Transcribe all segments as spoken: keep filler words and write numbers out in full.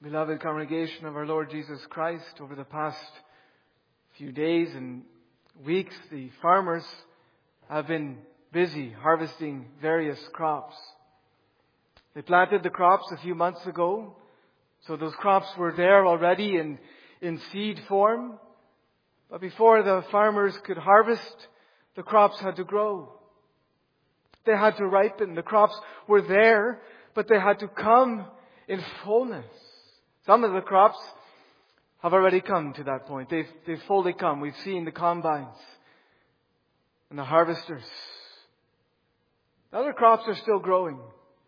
Beloved congregation of our Lord Jesus Christ, over the past few days and weeks, the farmers have been busy harvesting various crops. They planted the crops a few months ago, so those crops were there already in, in seed form. But before the farmers could harvest, the crops had to grow. They had to ripen. The crops were there, but they had to come in fullness. Some of the crops have already come to that point. They've, they've fully come. We've seen the combines and the harvesters. The other crops are still growing.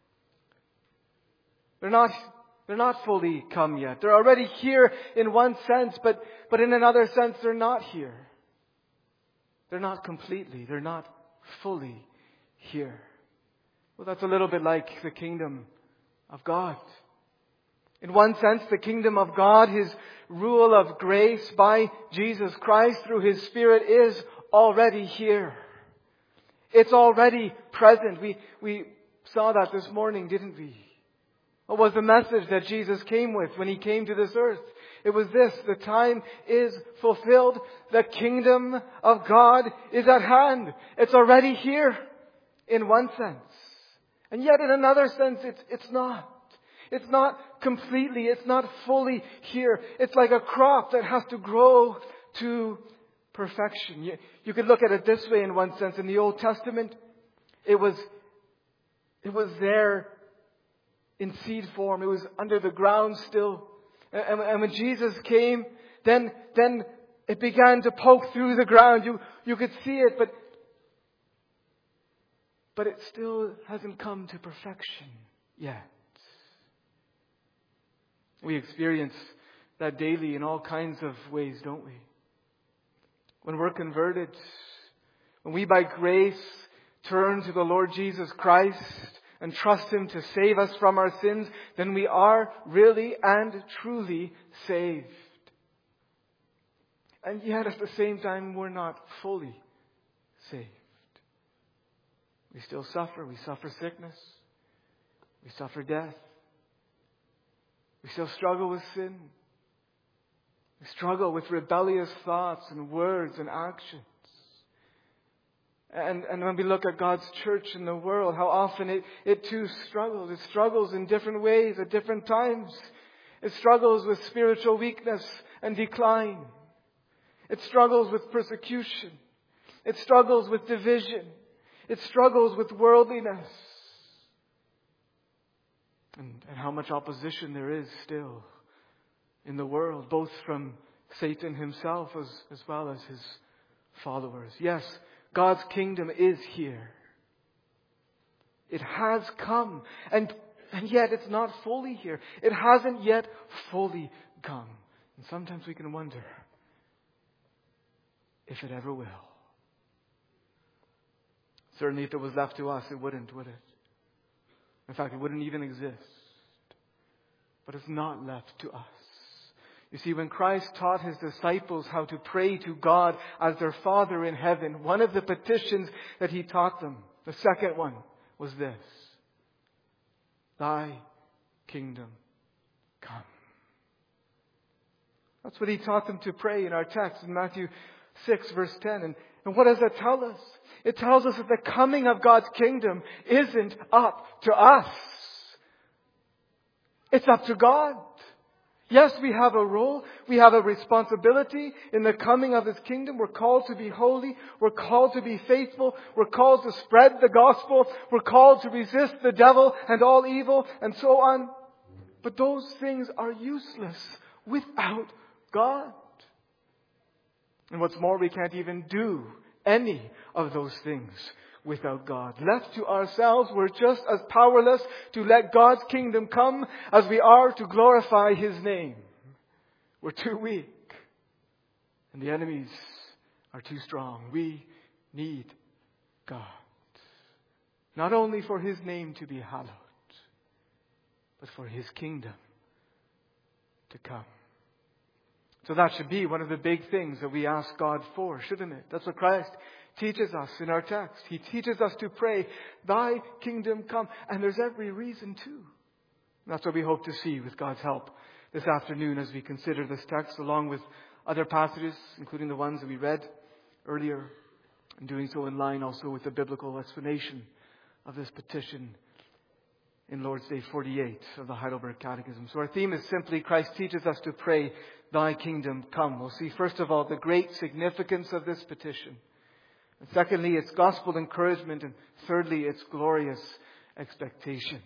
They're not, they're not fully come yet. They're already here in one sense, but, but in another sense, they're not here. They're not completely. They're not fully here. Well, that's a little bit like the kingdom of God. In one sense, the kingdom of God, His rule of grace by Jesus Christ through His Spirit is already here. It's already present. We, we saw that this morning, didn't we? What was the message that Jesus came with when He came to this earth? It was this: the time is fulfilled. The kingdom of God is at hand. It's already here in one sense. And yet in another sense, it's, it's not. It's not completely, it's not fully here. It's like a crop that has to grow to perfection. You, you could look at it this way in one sense. In the Old Testament, it was, it was there in seed form. It was under the ground still. And, and when Jesus came, then, then it began to poke through the ground. You, you could see it, but, but it still hasn't come to perfection yet. We experience that daily in all kinds of ways, don't we? When we're converted, when we by grace turn to the Lord Jesus Christ and trust Him to save us from our sins, then we are really and truly saved. And yet at the same time, we're not fully saved. We still suffer. We suffer sickness. We suffer death. We still struggle with sin. We struggle with rebellious thoughts and words and actions. And, and when we look at God's church in the world, how often it, it too struggles. It struggles in different ways at different times. It struggles with spiritual weakness and decline. It struggles with persecution. It struggles with division. It struggles with worldliness. And, and how much opposition there is still in the world, both from Satan himself as, as well as his followers. Yes, God's kingdom is here. It has come. And, and yet it's not fully here. It hasn't yet fully come. And sometimes we can wonder if it ever will. Certainly if it was left to us, it wouldn't, would it? In fact, it wouldn't even exist. But it's not left to us. You see, when Christ taught His disciples how to pray to God as their Father in heaven, one of the petitions that He taught them, the second one, was this: Thy kingdom come. That's what He taught them to pray in our text in Matthew six verse ten. And, and what does that tell us? It tells us that the coming of God's kingdom isn't up to us. It's up to God. Yes, we have a role. We have a responsibility in the coming of His kingdom. We're called to be holy. We're called to be faithful. We're called to spread the gospel. We're called to resist the devil and all evil and so on. But those things are useless without God. And what's more, we can't even do any of those things without God. Left to ourselves, we're just as powerless to let God's kingdom come as we are to glorify His name. We're too weak. And the enemies are too strong. We need God. Not only for His name to be hallowed, but for His kingdom to come. So that should be one of the big things that we ask God for, shouldn't it? That's what Christ teaches us in our text. He teaches us to pray, Thy kingdom come. And there's every reason to. And that's what we hope to see with God's help this afternoon as we consider this text along with other passages, including the ones that we read earlier, and doing so in line also with the biblical explanation of this petition in Lord's Day forty-eight of the Heidelberg Catechism. So our theme is simply, Christ teaches us to pray, Thy kingdom come. We'll see first of all the great significance of this petition. And secondly, its gospel encouragement. And thirdly, its glorious expectation.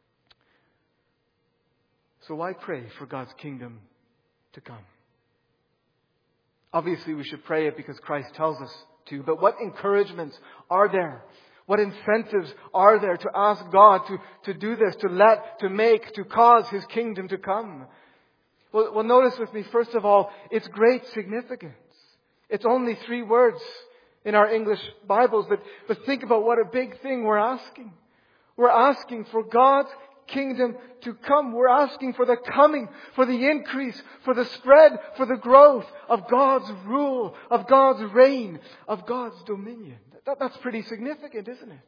So why pray for God's kingdom to come? Obviously, we should pray it because Christ tells us to. But what encouragements are there? What incentives are there to ask God to, to do this, to let, to make, to cause His kingdom to come? Well, well, notice with me, first of all, its great significance. It's only three words in our English Bibles, but, but think about what a big thing we're asking. We're asking for God's kingdom to come. We're asking for the coming, for the increase, for the spread, for the growth of God's rule, of God's reign, of God's dominion. That, that's pretty significant, isn't it?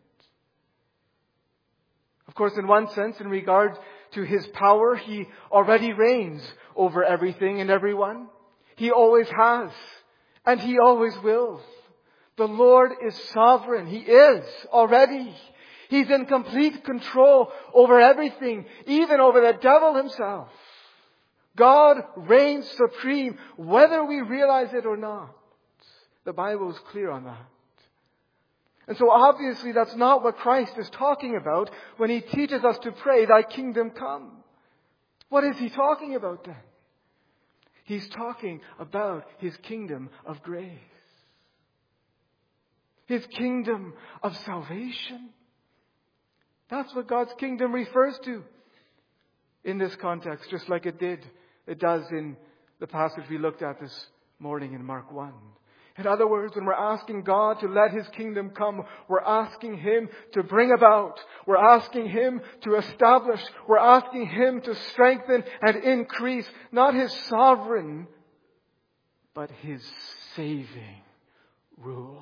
Of course, in one sense, in regard to His power, He already reigns over everything and everyone. He always has, and He always will. The Lord is sovereign. He is already. He's in complete control over everything, even over the devil himself. God reigns supreme, whether we realize it or not. The Bible is clear on that. And so obviously that's not what Christ is talking about when He teaches us to pray, Thy kingdom come. What is He talking about then? He's talking about His kingdom of grace. His kingdom of salvation. That's what God's kingdom refers to in this context, just like it did, it does in the passage we looked at this morning in Mark one. In other words, when we're asking God to let His kingdom come, we're asking Him to bring about. We're asking Him to establish. We're asking Him to strengthen and increase, not His sovereign, but His saving rule.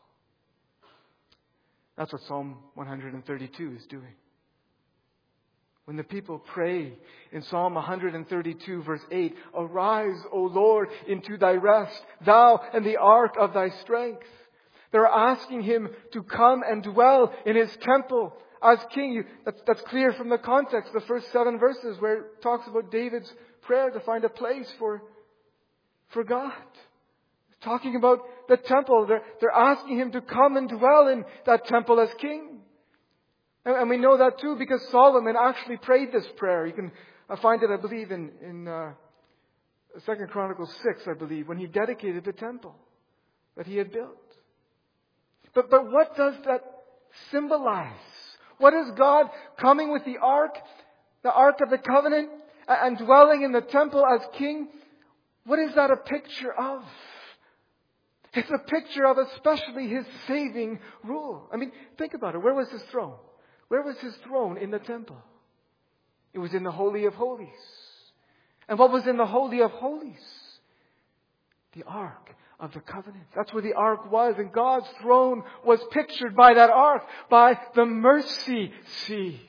That's what Psalm one thirty-two is doing. When the people pray in Psalm one thirty-two verse eight, Arise, O Lord, into Thy rest, Thou and the ark of Thy strength. They're asking Him to come and dwell in His temple as King. You, that's, that's clear from the context, the first seven verses where it talks about David's prayer to find a place for, for God. Talking about the temple. They're, they're asking Him to come and dwell in that temple as King. And, and we know that too because Solomon actually prayed this prayer. You can uh, find it, I believe, in, in uh, Second Chronicles six, I believe, when he dedicated the temple that he had built. But, but what does that symbolize? What is God coming with the ark, the ark of the covenant, and dwelling in the temple as King? What is that a picture of? It's a picture of especially His saving rule. I mean, think about it. Where was His throne? Where was His throne in the temple? It was in the Holy of Holies. And what was in the Holy of Holies? The Ark of the Covenant. That's where the Ark was. And God's throne was pictured by that Ark, by the mercy seat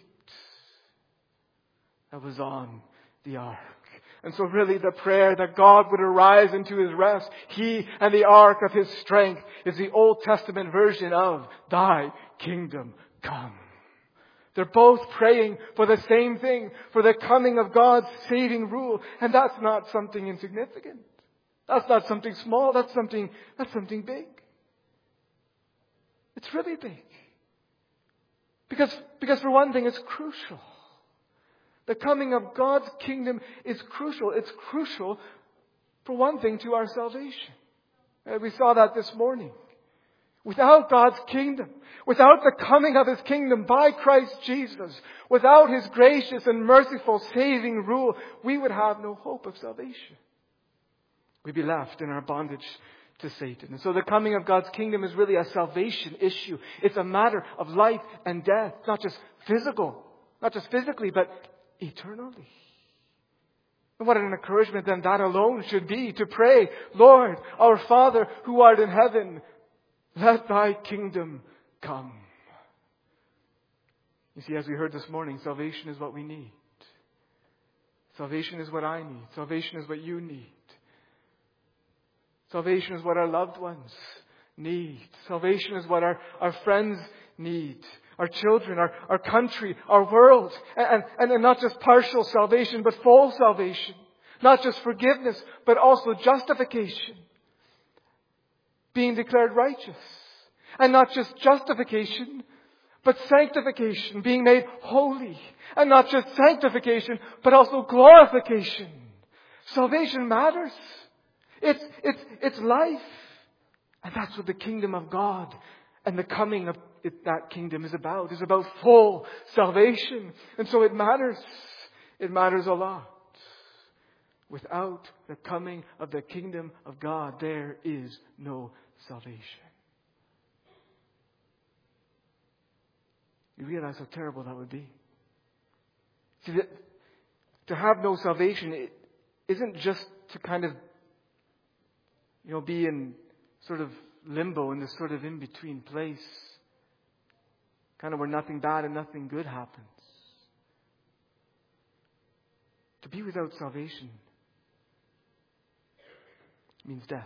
that was on the Ark. And so really the prayer that God would arise into His rest, He and the ark of His strength, is the Old Testament version of Thy kingdom come. They're both praying for the same thing, for the coming of God's saving rule. And that's not something insignificant. That's not something small. That's something, that's something big. It's really big. Because, because for one thing, it's crucial. The coming of God's kingdom is crucial. It's crucial, for one thing, to our salvation. And we saw that this morning. Without God's kingdom, without the coming of His kingdom by Christ Jesus, without His gracious and merciful saving rule, we would have no hope of salvation. We'd be left in our bondage to Satan. And so the coming of God's kingdom is really a salvation issue. It's a matter of life and death, not just physical, not just physically, but eternally. And what an encouragement then that alone should be, to pray, Lord, our Father who art in heaven, let Thy kingdom come. You see, as we heard this morning, salvation is what we need. Salvation is what I need. Salvation is what you need. Salvation is what our loved ones need. Salvation is what our, our friends need. Our children, our, our country, our world. And, and, and not just partial salvation, but full salvation. Not just forgiveness, but also justification. Being declared righteous. And not just justification, but sanctification. Being made holy. And not just sanctification, but also glorification. Salvation matters. It's, it's, it's life. And that's what the kingdom of God and the coming of it, that kingdom is about. It's about full salvation. And so it matters. It matters a lot. Without the coming of the kingdom of God, there is no salvation. You realize how terrible that would be. See, that to have no salvation, it isn't just to kind of, you know, be in sort of limbo, in this sort of in-between place. Kind of where nothing bad and nothing good happens. To be without salvation means death.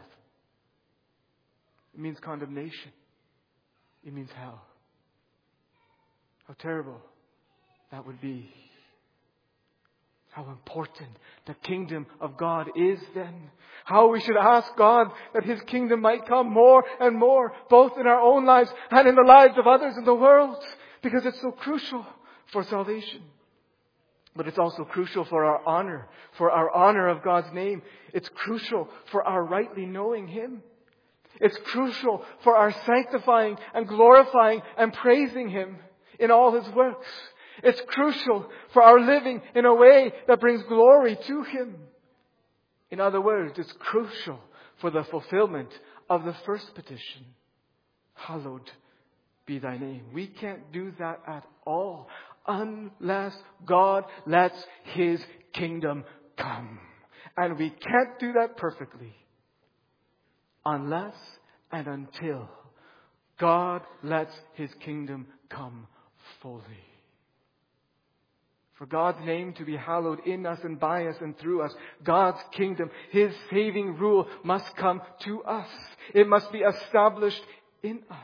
It means condemnation. It means hell. How terrible that would be. How important the kingdom of God is then. How we should ask God that His kingdom might come more and more, both in our own lives and in the lives of others in the world. Because it's so crucial for salvation. But it's also crucial for our honor, for our honor of God's name. It's crucial for our rightly knowing Him. It's crucial for our sanctifying and glorifying and praising Him in all His works. It's crucial for our living in a way that brings glory to Him. In other words, it's crucial for the fulfillment of the first petition. Hallowed be Thy name. We can't do that at all unless God lets His kingdom come. And we can't do that perfectly unless and until God lets His kingdom come fully. For God's name to be hallowed in us and by us and through us, God's kingdom, His saving rule must come to us. It must be established in us.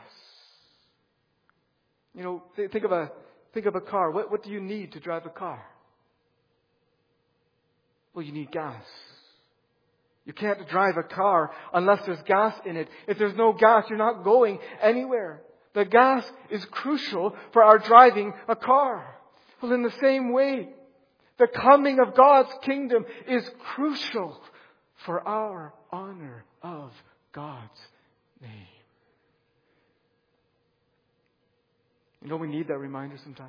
You know, th- think of a think of a car. What, what do you need to drive a car? Well, you need gas. You can't drive a car unless there's gas in it. If there's no gas, you're not going anywhere. The gas is crucial for our driving a car. Well, in the same way, the coming of God's kingdom is crucial for our honor of God's name. You know, we need that reminder sometimes.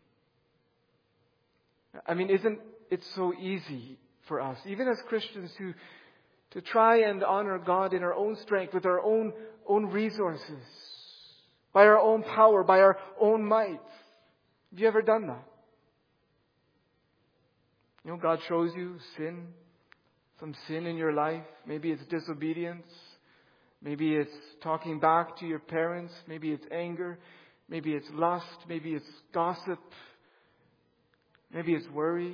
I mean, isn't it so easy for us, even as Christians, to to try and honor God in our own strength, with our own own resources, by our own power, by our own might? Have you ever done that? You know, God shows you sin, some sin in your life. Maybe it's disobedience. Maybe it's talking back to your parents. Maybe it's anger. Maybe it's lust. Maybe it's gossip. Maybe it's worry.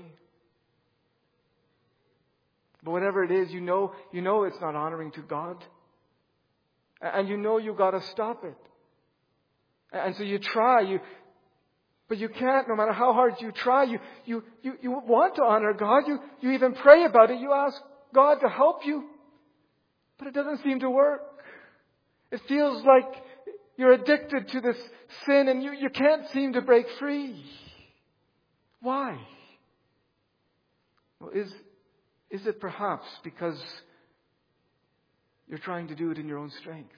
But whatever it is, you know, you know it's not honoring to God. And you know you got to stop it. And so you try, you, but you can't, no matter how hard you try. You, you, you, you want to honor God. You, you even pray about it. You ask God to help you. But it doesn't seem to work. It feels like you're addicted to this sin and you, you can't seem to break free. Why? Well, is, is it perhaps because you're trying to do it in your own strength?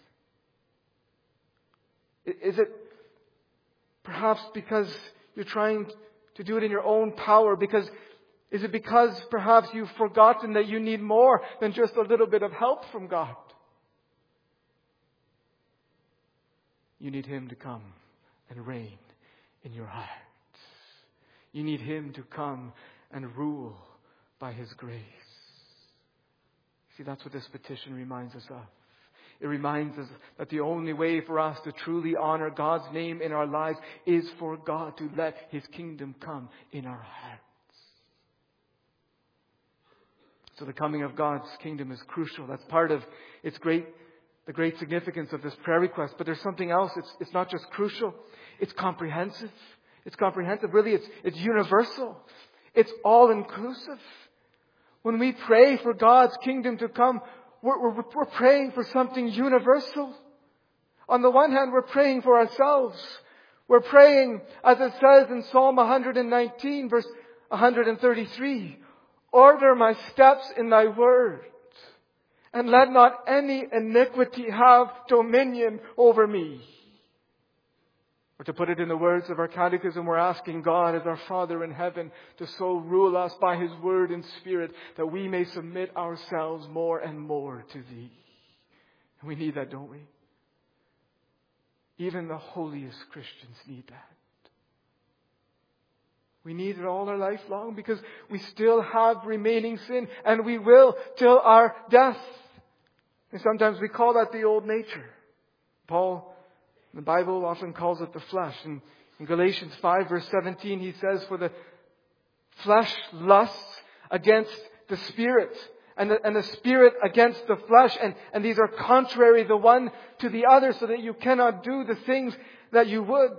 Is it perhaps because you're trying to do it in your own power? Because is it because perhaps you've forgotten that you need more than just a little bit of help from God? You need Him to come and reign in your heart. You need Him to come and rule by His grace. See, that's what this petition reminds us of. It reminds us that the only way for us to truly honor God's name in our lives is for God to let His kingdom come in our hearts. So the coming of God's kingdom is crucial. That's part of its great, the great significance of this prayer request. But there's something else. It's, it's not just crucial. It's comprehensive. It's comprehensive. Really, it's, it's universal. It's all-inclusive. When we pray for God's kingdom to come, we're, we're, we're praying for something universal. On the one hand, we're praying for ourselves. We're praying, as it says in Psalm one nineteen, verse one thirty-three, order my steps in thy word, and let not any iniquity have dominion over me. Or to put it in the words of our catechism, we're asking God as our Father in heaven to so rule us by His word and Spirit that we may submit ourselves more and more to Thee. And we need that, don't we? Even the holiest Christians need that. We need it all our life long because we still have remaining sin, and we will till our death. And sometimes we call that the old nature. Paul, the Bible often calls it the flesh. And in Galatians five verse seventeen, he says, for the flesh lusts against the Spirit, and the, and the Spirit against the flesh. And, and these are contrary the one to the other, so that you cannot do the things that you would.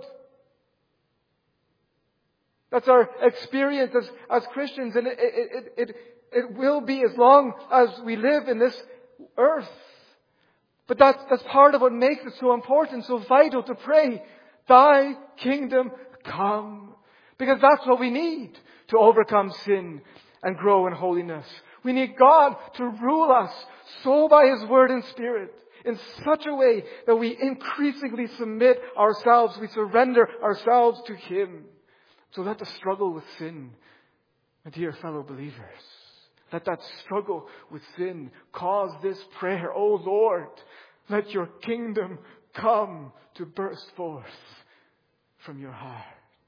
That's our experience as, as Christians, and it, it, it, it will be as long as we live in this earth. But that's, that's part of what makes it so important, so vital to pray, Thy kingdom come. Because that's what we need to overcome sin and grow in holiness. We need God to rule us so by His Word and Spirit in such a way that we increasingly submit ourselves, we surrender ourselves to Him. So let the struggle with sin, my dear fellow believers, let that struggle with sin cause this prayer, O Lord, let your kingdom come to burst forth from your heart.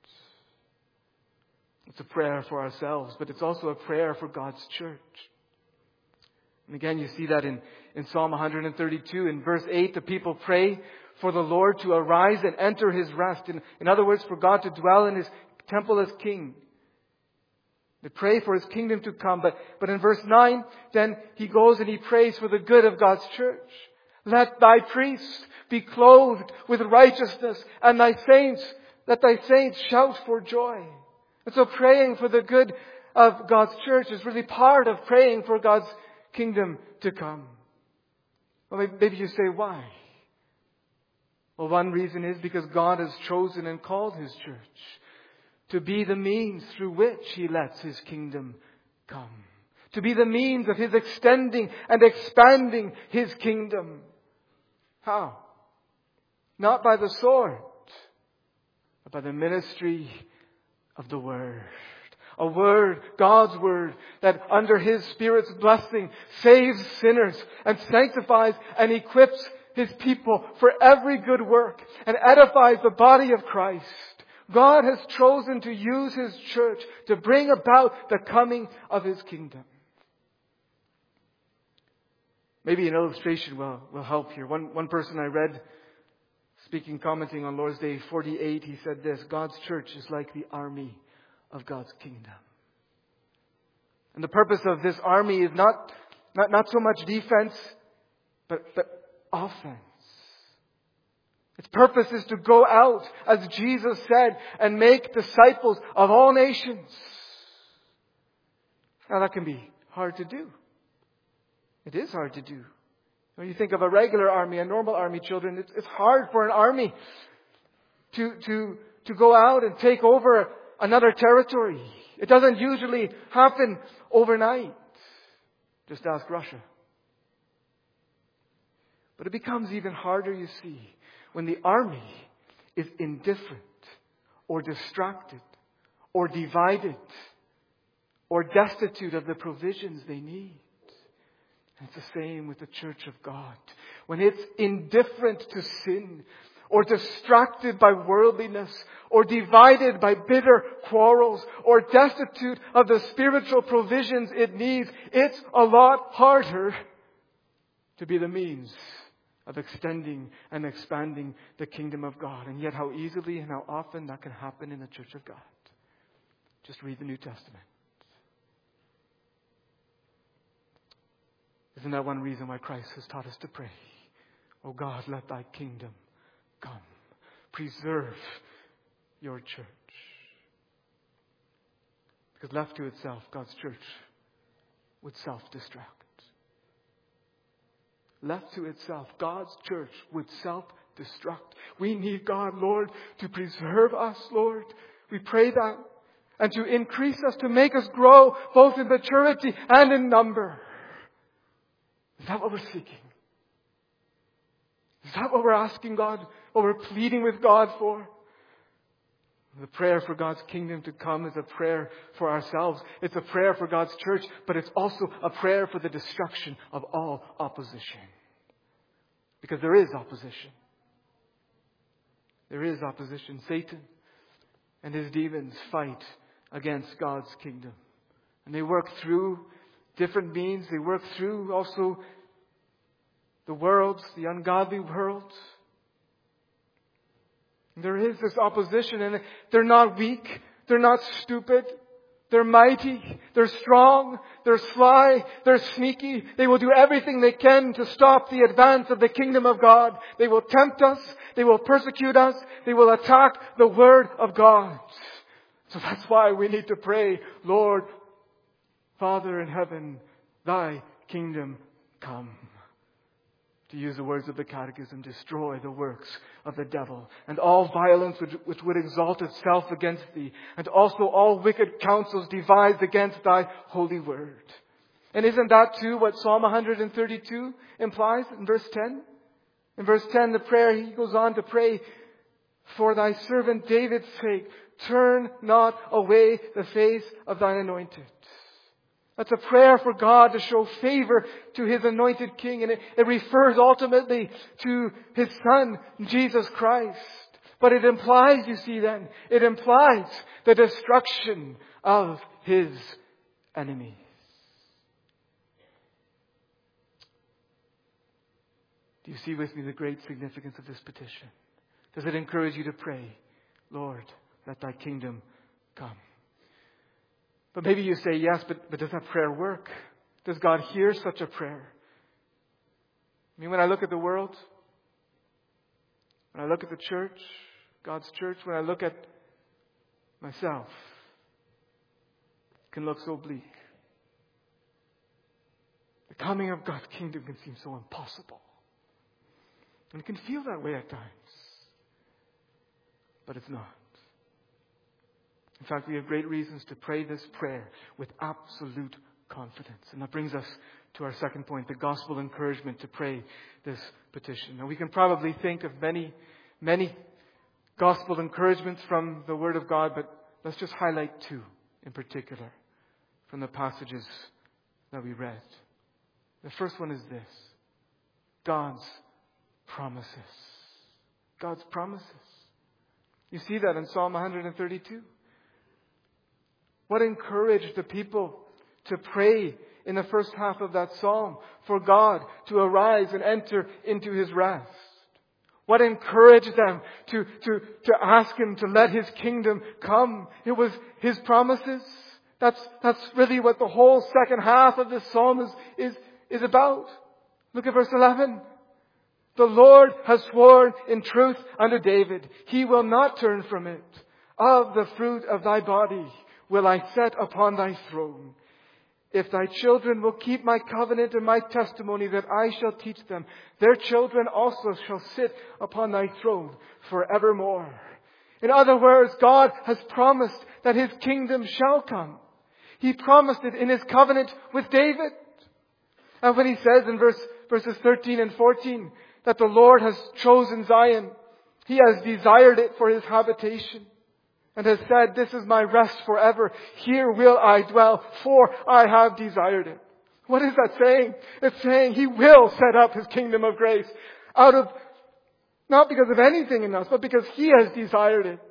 It's a prayer for ourselves, but it's also a prayer for God's church. And again, you see that in, in Psalm one thirty-two. In verse eight, the people pray for the Lord to arise and enter His rest. In, in other words, for God to dwell in His temple as King. They pray for His kingdom to come. But, but in verse nine, then he goes and he prays for the good of God's church. Let thy priests be clothed with righteousness, and thy saints, let thy saints shout for joy. And so praying for the good of God's church is really part of praying for God's kingdom to come. Well, maybe you say, why? Well, one reason is because God has chosen and called His church to be the means through which He lets His kingdom come. To be the means of His extending and expanding His kingdom. How? Not by the sword, but by the ministry of the Word. A Word, God's Word, that under His Spirit's blessing saves sinners and sanctifies and equips His people for every good work and edifies the body of Christ. God has chosen to use His church to bring about the coming of His kingdom. Maybe an illustration will, will help here. One, one person I read, speaking, commenting on Lord's Day forty-eight, he said this: God's church is like the army of God's kingdom. And the purpose of this army is not, not, not so much defense, but, but offense. Its purpose is to go out, as Jesus said, and make disciples of all nations. Now that can be hard to do. It is hard to do. When you think of a regular army, a normal army, children, it's, it's hard for an army to, to, to go out and take over another territory. It doesn't usually happen overnight. Just ask Russia. But it becomes even harder, you see, when the army is indifferent or distracted or divided or destitute of the provisions they need. And it's the same with the church of God. When it's indifferent to sin or distracted by worldliness or divided by bitter quarrels or destitute of the spiritual provisions it needs, it's a lot harder to be the means of extending and expanding the kingdom of God. And yet how easily and how often that can happen in the church of God. Just read the New Testament. Isn't that one reason why Christ has taught us to pray? Oh God, let thy kingdom come. Preserve your church. Because left to itself, God's church would self-destruct. Left to itself, God's church would self-destruct. We need God, Lord, to preserve us, Lord. We pray that. And to increase us, to make us grow both in maturity and in number. Is that what we're seeking? Is that what we're asking God? What we're pleading with God for? The prayer for God's kingdom to come is a prayer for ourselves. It's a prayer for God's church, but it's also a prayer for the destruction of all opposition. Because there is opposition. There is opposition. Satan and his demons fight against God's kingdom. And they work through different means. They work through also the world, the ungodly world. There is this opposition, and they're not weak. They're not stupid. They're mighty. They're strong. They're sly. They're sneaky. They will do everything they can to stop the advance of the kingdom of God. They will tempt us. They will persecute us. They will attack the word of God. So that's why we need to pray, Lord, Father in heaven, thy kingdom come. To use the words of the Catechism, destroy the works of the devil and all violence which, which would exalt itself against thee, and also all wicked counsels devised against thy holy word. And isn't that too what Psalm one thirty-two implies in verse ten? In verse ten, the prayer, he goes on to pray, for thy servant David's sake, turn not away the face of thine anointed. That's a prayer for God to show favor to His anointed King. And it, it refers ultimately to His Son, Jesus Christ. But it implies, you see then, it implies the destruction of His enemies. Do you see with me the great significance of this petition? Does it encourage you to pray, Lord, let thy kingdom come? But maybe you say, yes, but, but does that prayer work? Does God hear such a prayer? I mean, when I look at the world, when I look at the church, God's church, when I look at myself, it can look so bleak. The coming of God's kingdom can seem so impossible. And it can feel that way at times. But it's not. In fact, we have great reasons to pray this prayer with absolute confidence. And that brings us to our second point, the gospel encouragement to pray this petition. Now, we can probably think of many, many gospel encouragements from the Word of God, but let's just highlight two in particular from the passages that we read. The first one is this: God's promises. God's promises. You see that in Psalm one thirty-two. What encouraged the people to pray in the first half of that psalm for God to arise and enter into His rest? What encouraged them to, to, to ask Him to let His kingdom come? It was His promises. That's, that's really what the whole second half of this psalm is, is, is about. Look at verse eleven. The Lord has sworn in truth unto David. He will not turn from it. Of the fruit of thy body will I set upon thy throne. If thy children will keep my covenant and my testimony that I shall teach them, their children also shall sit upon thy throne forevermore. In other words, God has promised that His kingdom shall come. He promised it in His covenant with David. And when He says in verse, verses thirteen and fourteen that the Lord has chosen Zion, He has desired it for His habitation. And has said, this is my rest forever. Here will I dwell, for I have desired it. What is that saying? It's saying He will set up His kingdom of grace out of, not because of anything in us, but because He has desired it.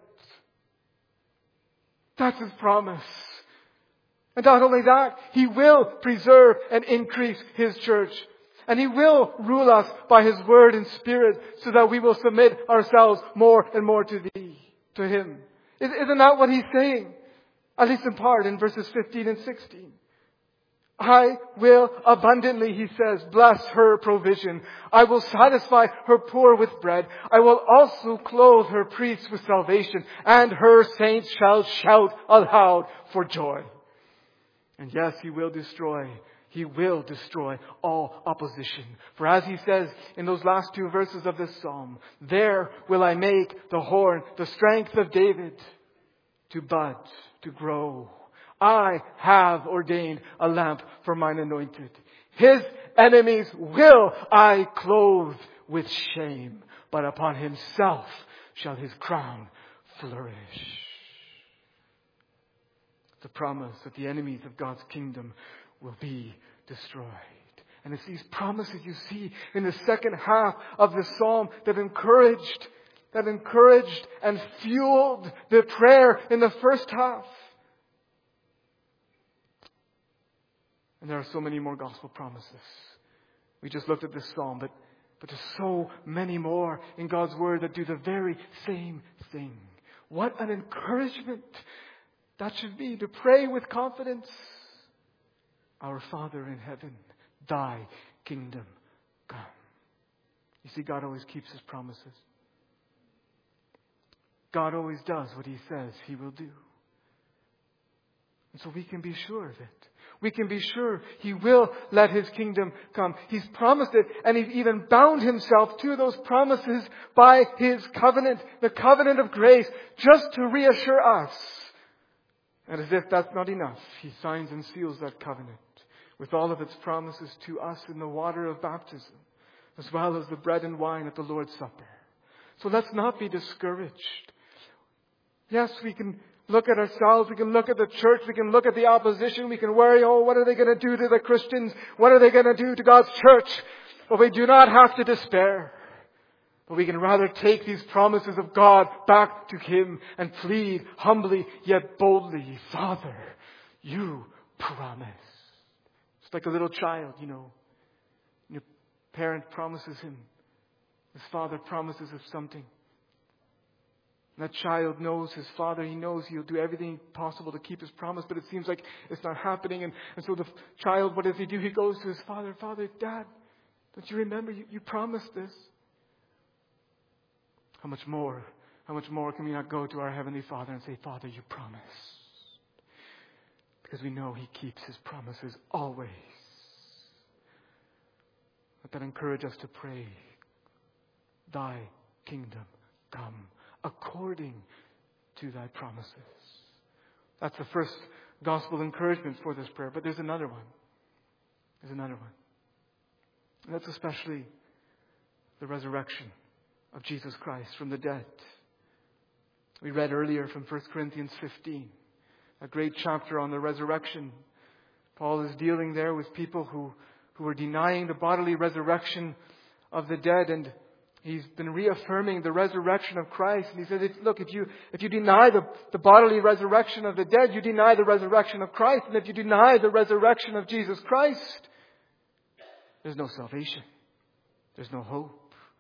That's His promise. And not only that, He will preserve and increase His church. And He will rule us by His word and Spirit so that we will submit ourselves more and more to Thee, to Him. Isn't that what He's saying? At least in part in verses fifteen and sixteen. I will abundantly, he says, bless her provision. I will satisfy her poor with bread. I will also clothe her priests with salvation, and her saints shall shout aloud for joy. And yes, he will destroy, he will destroy all opposition. For as he says in those last two verses of this psalm, there will I make the horn, the strength of David, to bud, to grow. I have ordained a lamp for mine anointed. His enemies will I clothe with shame, but upon himself shall his crown flourish. The promise that the enemies of God's kingdom will be destroyed. And it's these promises you see in the second half of the psalm that encouraged, that encouraged and fueled the prayer in the first half. And there are so many more gospel promises. We just looked at this psalm, but, but there's so many more in God's word that do the very same thing. What an encouragement that should be, to pray with confidence. Our Father in heaven, thy kingdom come. You see, God always keeps his promises. God always does what he says he will do. And so we can be sure of it. We can be sure he will let his kingdom come. He's promised it, and he's even bound himself to those promises by his covenant, the covenant of grace, just to reassure us. And as if that's not enough, he signs and seals that covenant with all of its promises to us in the water of baptism, as well as the bread and wine at the Lord's Supper. So let's not be discouraged. Yes, we can look at ourselves, we can look at the church, we can look at the opposition, we can worry, oh, what are they going to do to the Christians? What are they going to do to God's church? But we do not have to despair. But we can rather take these promises of God back to him and plead humbly yet boldly, Father, you promise. It's like a little child, you know. Your parent promises him. His father promises him something. And that child knows his father. He knows he'll do everything possible to keep his promise, but it seems like it's not happening. And, and so the child, what does he do? He goes to his father, Father, Dad, don't you remember? You, you promised this. How much more, how much more can we not go to our Heavenly Father and say, Father, you promised? Because we know he keeps his promises always. Let that encourage us to pray, thy kingdom come according to thy promises. That's the first gospel encouragement for this prayer. But there's another one. There's another one. And that's especially the resurrection of Jesus Christ from the dead. We read earlier from First Corinthians fifteen, a great chapter on the resurrection. Paul is dealing there with people who, who are denying the bodily resurrection of the dead, and he's been reaffirming the resurrection of Christ. And he says, look, if you if you deny the, the bodily resurrection of the dead, you deny the resurrection of Christ. And if you deny the resurrection of Jesus Christ, there's no salvation. There's no hope.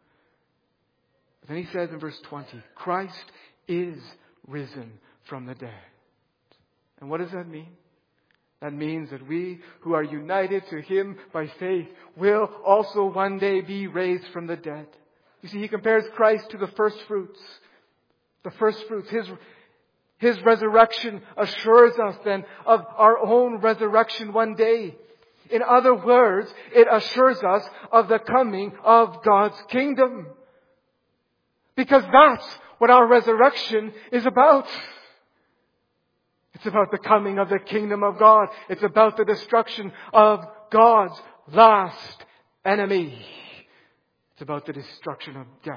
But then he says in verse twenty, Christ is risen from the dead. And what does that mean? That means that we who are united to him by faith will also one day be raised from the dead. You see, he compares Christ to the first fruits. The first fruits. His, his resurrection assures us then of our own resurrection one day. In other words, it assures us of the coming of God's kingdom. Because that's what our resurrection is about. It's about the coming of the kingdom of God. It's about the destruction of God's last enemy. It's about the destruction of death.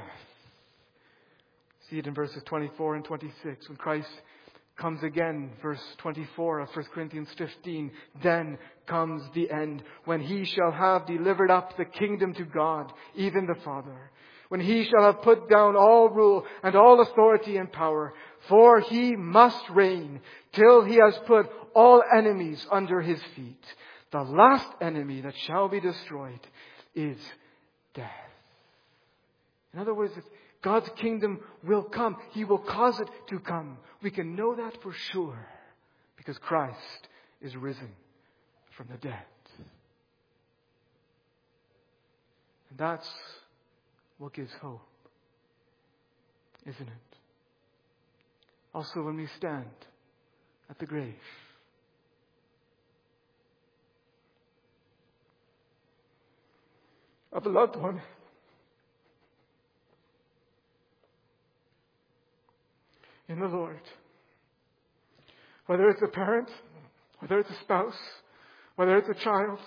See it in verses twenty-four and twenty-six. When Christ comes again, verse twenty-four of First Corinthians fifteen, then comes the end, when he shall have delivered up the kingdom to God, even the Father. When he shall have put down all rule and all authority and power, for he must reign till he has put all enemies under his feet. The last enemy that shall be destroyed is death. In other words, God's kingdom will come. He will cause it to come. We can know that for sure because Christ is risen from the dead. And that's what gives hope, isn't it? Also, when we stand at the grave, of a loved one, in the Lord, whether it's a parent, whether it's a spouse, whether it's a child,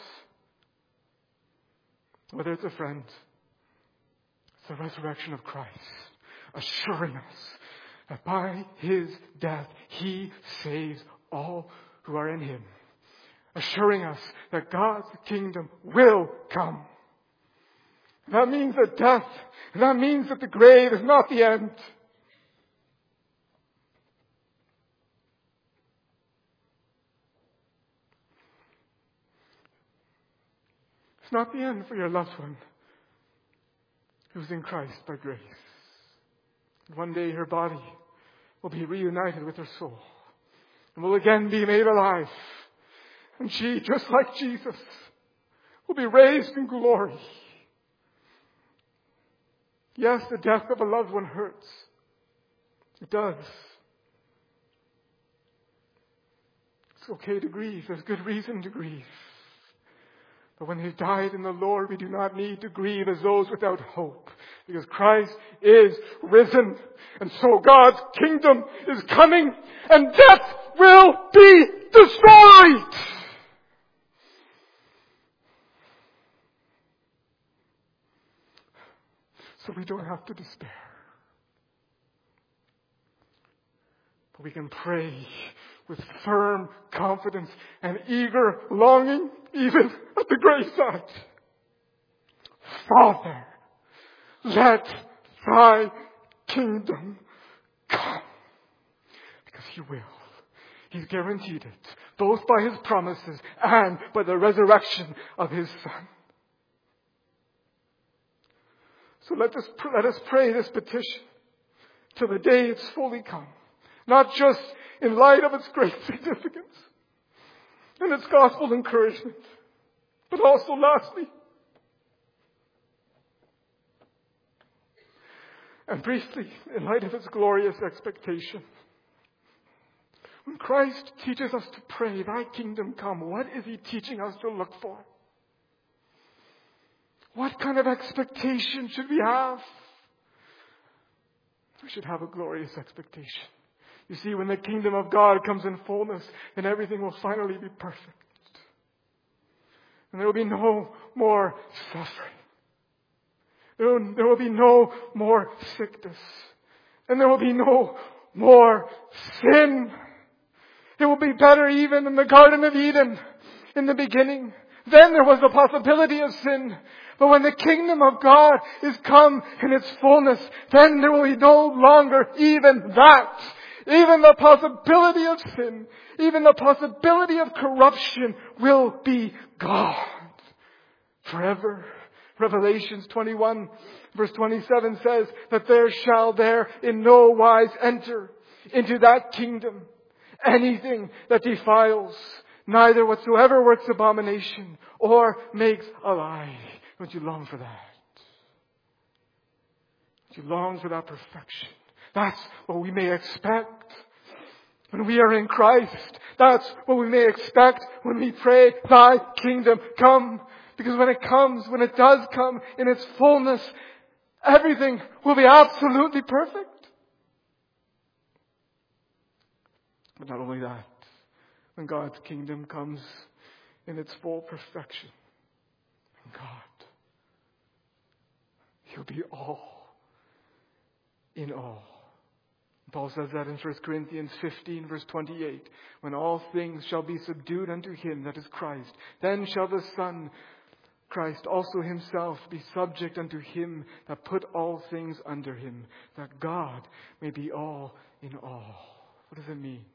whether it's a friend, it's the resurrection of Christ, assuring us that by His death, He saves all who are in Him, assuring us that God's kingdom will come. That means that death, that means that the grave is not the end. It's not the end for your loved one who's in Christ by grace. One day her body will be reunited with her soul and will again be made alive. And she, just like Jesus, will be raised in glory. Yes, the death of a loved one hurts. It does. It's okay to grieve. There's good reason to grieve. But when they died in the Lord, we do not need to grieve as those without hope. Because Christ is risen. And so God's kingdom is coming. And death will be destroyed. So we don't have to despair. But we can pray with firm confidence and eager longing, even at the graveside. Father, let Thy kingdom come. Because He will. He's guaranteed it, both by His promises and by the resurrection of His Son. So let us, let us pray this petition till the day it's fully come. Not just in light of its great significance and its gospel encouragement, but also lastly, and briefly, in light of its glorious expectation. When Christ teaches us to pray, Thy kingdom come, what is He teaching us to look for? What kind of expectation should we have? We should have a glorious expectation. You see, when the kingdom of God comes in fullness, then everything will finally be perfect. And there will be no more suffering. There will, there will be no more sickness. And there will be no more sin. It will be better even in the Garden of Eden in the beginning. Then there was the possibility of sin. But when the kingdom of God is come in its fullness, then there will be no longer even that. Even the possibility of sin, even the possibility of corruption will be gone forever. Revelations twenty-one verse twenty-seven says that there shall there in no wise enter into that kingdom anything that defiles, neither whatsoever works abomination or makes a lie. Don't you long for that? Don't you long for that perfection? That's what we may expect when we are in Christ. That's what we may expect when we pray, Thy kingdom come. Because when it comes, when it does come in its fullness, everything will be absolutely perfect. But not only that, when God's kingdom comes in its full perfection, God, He'll be all in all. Paul says that in First Corinthians fifteen verse twenty-eight. When all things shall be subdued unto Him, that is Christ, then shall the Son, Christ also Himself, be subject unto Him that put all things under Him, that God may be all in all. What does it mean?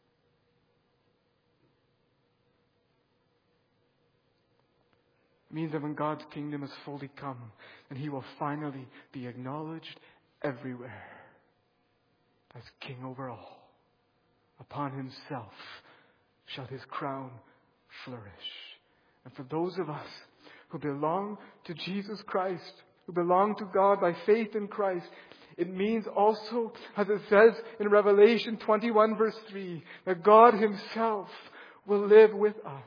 It means that when God's kingdom is fully come, and He will finally be acknowledged everywhere as King over all. Upon Himself shall His crown flourish. And for those of us who belong to Jesus Christ, who belong to God by faith in Christ, it means also, as it says in Revelation twenty-one verse three, that God Himself will live with us.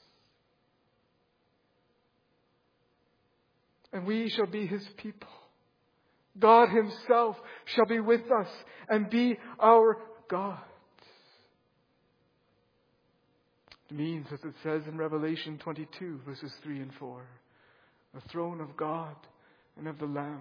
And we shall be His people. God Himself shall be with us and be our God. It means, as it says in Revelation twenty-two verses three and four, the throne of God and of the Lamb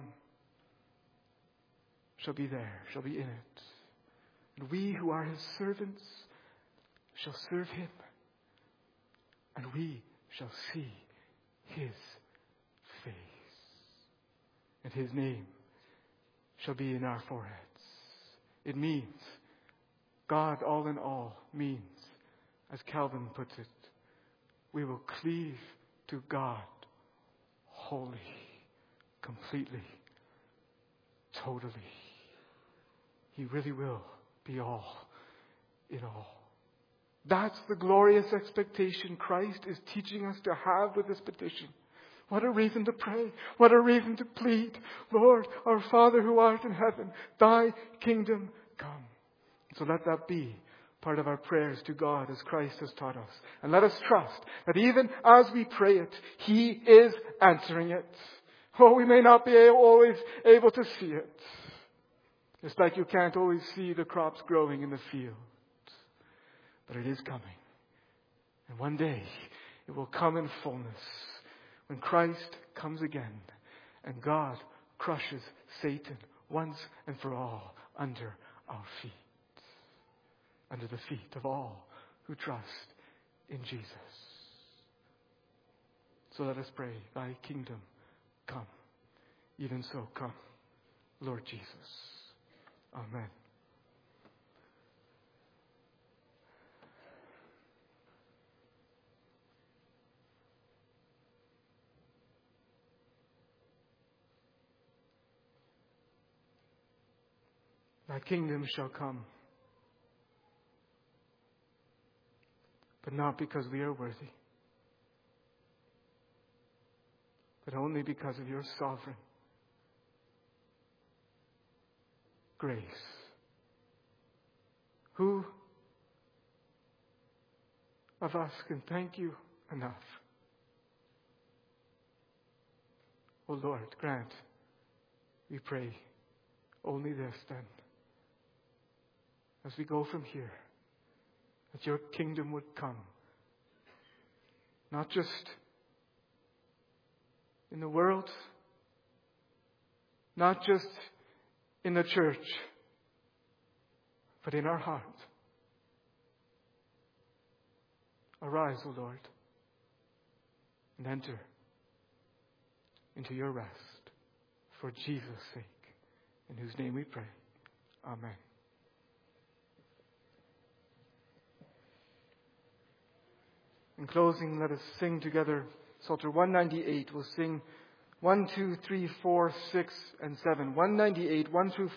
shall be there, shall be in it. And we who are His servants shall serve Him. And we shall see His face. And His name shall be in our foreheads. It means, God all in all means, as Calvin puts it, we will cleave to God wholly, completely, totally. He really will be all in all. That's the glorious expectation Christ is teaching us to have with this petition. What a reason to pray. What a reason to plead. Lord, our Father who art in heaven, Thy kingdom come. So let that be part of our prayers to God as Christ has taught us. And let us trust that even as we pray it, He is answering it. Oh, we may not be always able to see it. Just like you can't always see the crops growing in the field. But it is coming. And one day it will come in fullness when Christ comes again and God crushes Satan once and for all under our feet. Under the feet of all who trust in Jesus. So let us pray, Thy kingdom come. Even so come, Lord Jesus. Amen. Thy kingdom shall come, but not because we are worthy, but only because of your sovereign grace. Who of us can thank you enough? O Lord, grant, we pray, only this then. As we go from here, that your kingdom would come. Not just in the world, not just in the church, but in our heart. Arise, O Lord, and enter into your rest for Jesus' sake, in whose name we pray. Amen. In closing, let us sing together Psalter one ninety-eight. We'll sing one, two, three, four, six, and seven. one ninety-eight, one through